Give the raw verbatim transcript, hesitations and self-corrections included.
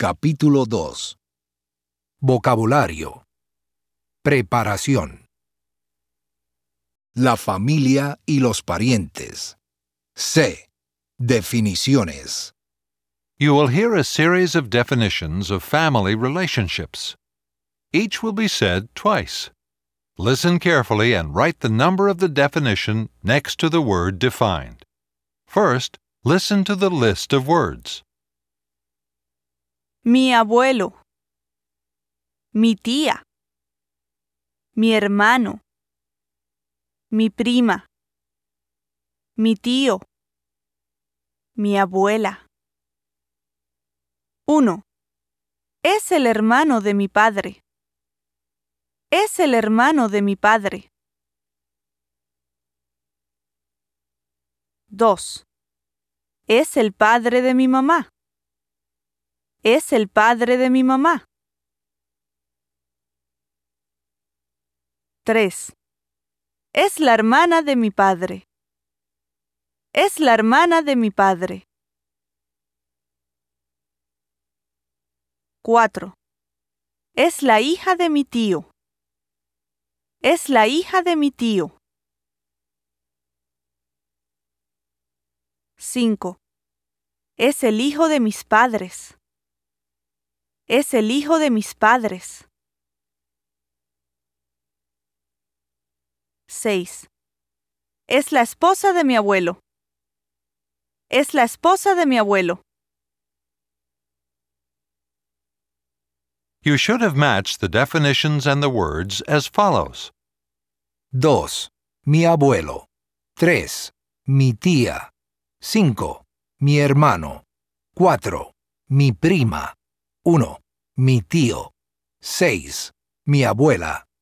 Capítulo dos. Vocabulario. Preparación. La familia y los parientes. C. Definiciones. You will hear a series of definitions of family relationships. Each will be said twice. Listen carefully and write the number of the definition next to the word defined. First, listen to the list of words. Mi abuelo, mi tía, mi hermano, mi prima, mi tío, mi abuela. uno. Es el hermano de mi padre. Es el hermano de mi padre. dos. Es el padre de mi mamá. Es el padre de mi mamá. tres. Es la hermana de mi padre. Es la hermana de mi padre. cuatro. Es la hija de mi tío. Es la hija de mi tío. cinco. Es el hijo de mis padres. Es el hijo de mis padres. seis. Es la esposa de mi abuelo. Es la esposa de mi abuelo. You should have matched the definitions and the words as follows. dos. Mi abuelo. tres. Mi tía. cinco. Mi hermano. cuatro. Mi prima. uno. Mi tío. seis. Mi abuela.